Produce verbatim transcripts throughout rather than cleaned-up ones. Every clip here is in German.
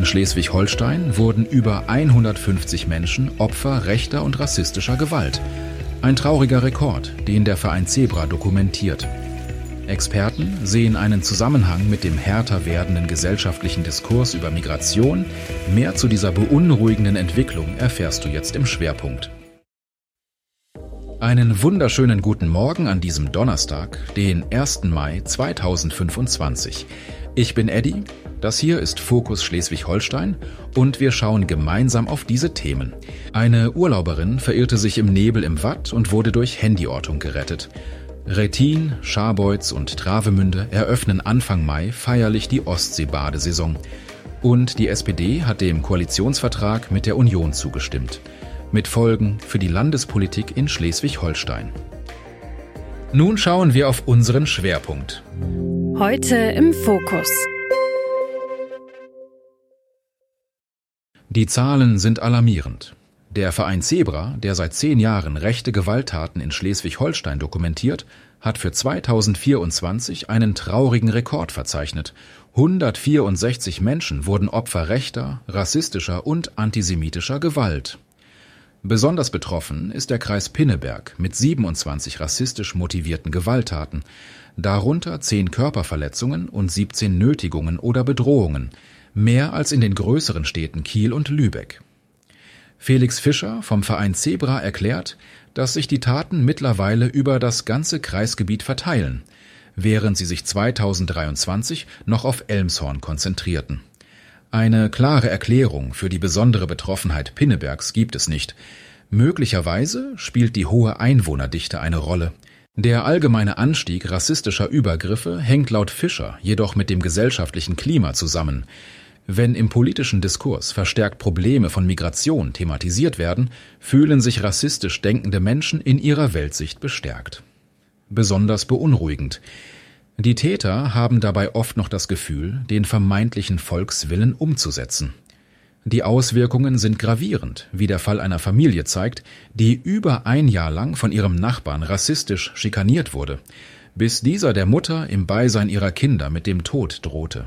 Schleswig-Holstein wurden über hundertfünfzig Menschen Opfer rechter und rassistischer Gewalt. Ein trauriger Rekord, den der Verein Zebra dokumentiert. Experten sehen einen Zusammenhang mit dem härter werdenden gesellschaftlichen Diskurs über Migration. Mehr zu dieser beunruhigenden Entwicklung erfährst du jetzt im Schwerpunkt. Einen wunderschönen guten Morgen an diesem Donnerstag, den ersten Mai zweitausendfünfundzwanzig. Ich bin Eddie, das hier ist Fokus Schleswig-Holstein und wir schauen gemeinsam auf diese Themen. Eine Urlauberin verirrte sich im Nebel im Watt und wurde durch Handyortung gerettet. Rettin, Scharbeutz und Travemünde eröffnen Anfang Mai feierlich die Ostsee-Badesaison. Und die S P D hat dem Koalitionsvertrag mit der Union zugestimmt. Mit Folgen für die Landespolitik in Schleswig-Holstein. Nun schauen wir auf unseren Schwerpunkt. Heute im Fokus. Die Zahlen sind alarmierend. Der Verein Zebra, der seit zehn Jahren rechte Gewalttaten in Schleswig-Holstein dokumentiert, hat für zweitausendvierundzwanzig einen traurigen Rekord verzeichnet. hundertvierundsechzig Menschen wurden Opfer rechter, rassistischer und antisemitischer Gewalt. Besonders betroffen ist der Kreis Pinneberg mit siebenundzwanzig rassistisch motivierten Gewalttaten, darunter zehn Körperverletzungen und siebzehn Nötigungen oder Bedrohungen, mehr als in den größeren Städten Kiel und Lübeck. Felix Fischer vom Verein Zebra erklärt, dass sich die Taten mittlerweile über das ganze Kreisgebiet verteilen, während sie sich zweitausenddreiundzwanzig noch auf Elmshorn konzentrierten. Eine klare Erklärung für die besondere Betroffenheit Pinnebergs gibt es nicht. Möglicherweise spielt die hohe Einwohnerdichte eine Rolle. Der allgemeine Anstieg rassistischer Übergriffe hängt laut Fischer jedoch mit dem gesellschaftlichen Klima zusammen. Wenn im politischen Diskurs verstärkt Probleme von Migration thematisiert werden, fühlen sich rassistisch denkende Menschen in ihrer Weltsicht bestärkt. Besonders beunruhigend. Die Täter haben dabei oft noch das Gefühl, den vermeintlichen Volkswillen umzusetzen. Die Auswirkungen sind gravierend, wie der Fall einer Familie zeigt, die über ein Jahr lang von ihrem Nachbarn rassistisch schikaniert wurde, bis dieser der Mutter im Beisein ihrer Kinder mit dem Tod drohte.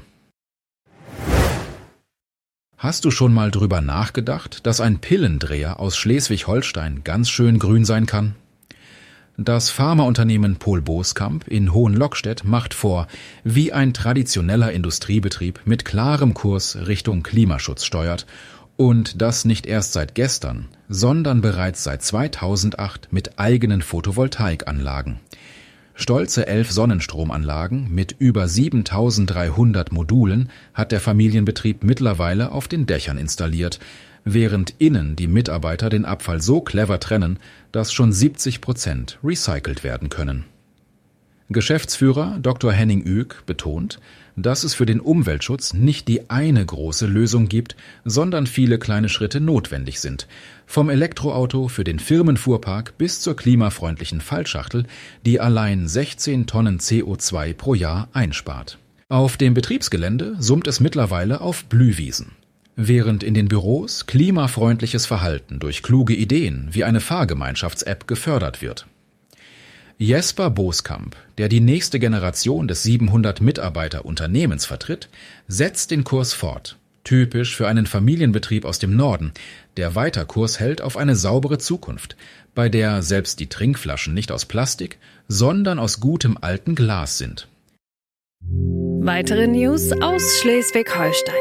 Hast du schon mal drüber nachgedacht, dass ein Pillendreher aus Schleswig-Holstein ganz schön grün sein kann? Das Pharmaunternehmen Pol Boskamp in Hohenlockstedt macht vor, wie ein traditioneller Industriebetrieb mit klarem Kurs Richtung Klimaschutz steuert und das nicht erst seit gestern, sondern bereits seit zweitausendacht mit eigenen Photovoltaikanlagen. Stolze elf Sonnenstromanlagen mit über siebentausenddreihundert Modulen hat der Familienbetrieb mittlerweile auf den Dächern installiert, während innen die Mitarbeiter den Abfall so clever trennen, dass schon siebzig Prozent recycelt werden können. Geschäftsführer Doktor Henning Ück betont, dass es für den Umweltschutz nicht die eine große Lösung gibt, sondern viele kleine Schritte notwendig sind. Vom Elektroauto für den Firmenfuhrpark bis zur klimafreundlichen Fallschachtel, die allein sechzehn Tonnen C O zwei pro Jahr einspart. Auf dem Betriebsgelände summt es mittlerweile auf Blühwiesen. Während in den Büros klimafreundliches Verhalten durch kluge Ideen wie eine Fahrgemeinschafts-App gefördert wird. Jesper Boskamp, der die nächste Generation des siebenhundert Mitarbeiter Unternehmens vertritt, setzt den Kurs fort. Typisch für einen Familienbetrieb aus dem Norden, der weiter Kurs hält auf eine saubere Zukunft, bei der selbst die Trinkflaschen nicht aus Plastik, sondern aus gutem alten Glas sind. Weitere News aus Schleswig-Holstein.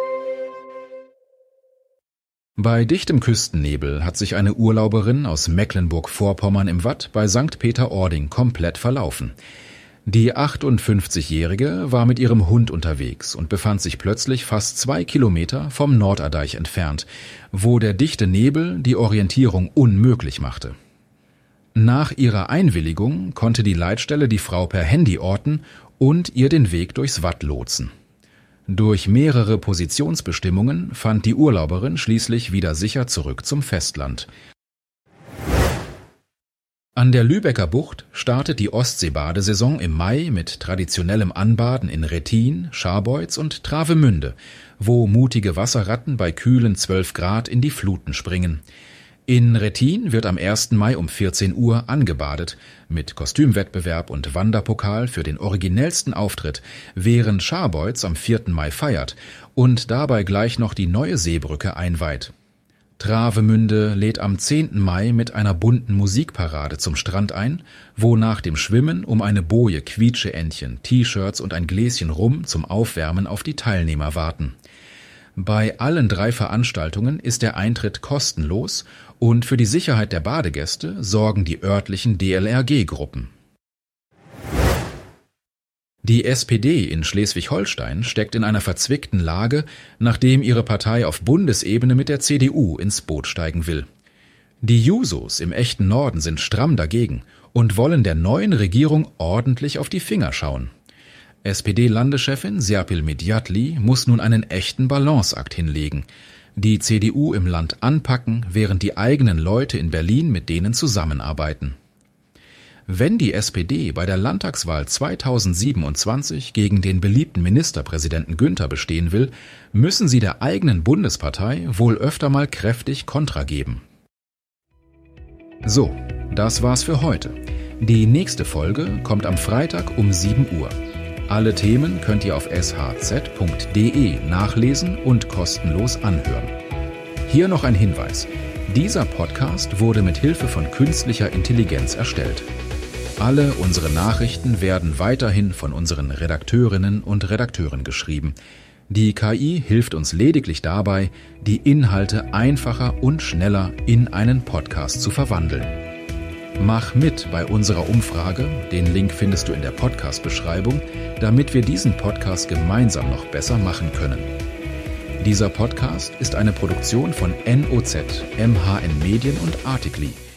Bei dichtem Küstennebel hat sich eine Urlauberin aus Mecklenburg-Vorpommern im Watt bei Sankt Peter-Ording komplett verlaufen. Die achtundfünfzigjährige war mit ihrem Hund unterwegs und befand sich plötzlich fast zwei Kilometer vom Norderdeich entfernt, wo der dichte Nebel die Orientierung unmöglich machte. Nach ihrer Einwilligung konnte die Leitstelle die Frau per Handy orten und ihr den Weg durchs Watt lotsen. Durch mehrere Positionsbestimmungen fand die Urlauberin schließlich wieder sicher zurück zum Festland. An der Lübecker Bucht startet die Ostsee-Badesaison im Mai mit traditionellem Anbaden in Rettin, Scharbeutz und Travemünde, wo mutige Wasserratten bei kühlen zwölf Grad in die Fluten springen. In Rettin wird am ersten Mai um vierzehn Uhr angebadet, mit Kostümwettbewerb und Wanderpokal für den originellsten Auftritt, während Scharbeutz am vierten Mai feiert und dabei gleich noch die neue Seebrücke einweiht. Travemünde lädt am zehnten Mai mit einer bunten Musikparade zum Strand ein, wo nach dem Schwimmen um eine Boje Quietscheentchen, T-Shirts und ein Gläschen Rum zum Aufwärmen auf die Teilnehmer warten. Bei allen drei Veranstaltungen ist der Eintritt kostenlos und für die Sicherheit der Badegäste sorgen die örtlichen D L R G-Gruppen. Die S P D in Schleswig-Holstein steckt in einer verzwickten Lage, nachdem ihre Partei auf Bundesebene mit der C D U ins Boot steigen will. Die Jusos im echten Norden sind stramm dagegen und wollen der neuen Regierung ordentlich auf die Finger schauen. S P D-Landeschefin Serpil Medjatli muss nun einen echten Balanceakt hinlegen. Die C D U im Land anpacken, während die eigenen Leute in Berlin mit denen zusammenarbeiten. Wenn die S P D bei der Landtagswahl zweitausendsiebenundzwanzig gegen den beliebten Ministerpräsidenten Günther bestehen will, müssen sie der eigenen Bundespartei wohl öfter mal kräftig Kontra geben. So, das war's für heute. Die nächste Folge kommt am Freitag um sieben Uhr. Alle Themen könnt ihr auf s h z punkt d e nachlesen und kostenlos anhören. Hier noch ein Hinweis. Dieser Podcast wurde mit Hilfe von künstlicher Intelligenz erstellt. Alle unsere Nachrichten werden weiterhin von unseren Redakteurinnen und Redakteuren geschrieben. Die K I hilft uns lediglich dabei, die Inhalte einfacher und schneller in einen Podcast zu verwandeln. Mach mit bei unserer Umfrage, den Link findest du in der Podcast-Beschreibung, damit wir diesen Podcast gemeinsam noch besser machen können. Dieser Podcast ist eine Produktion von N O Z, M H N Medien und Articly.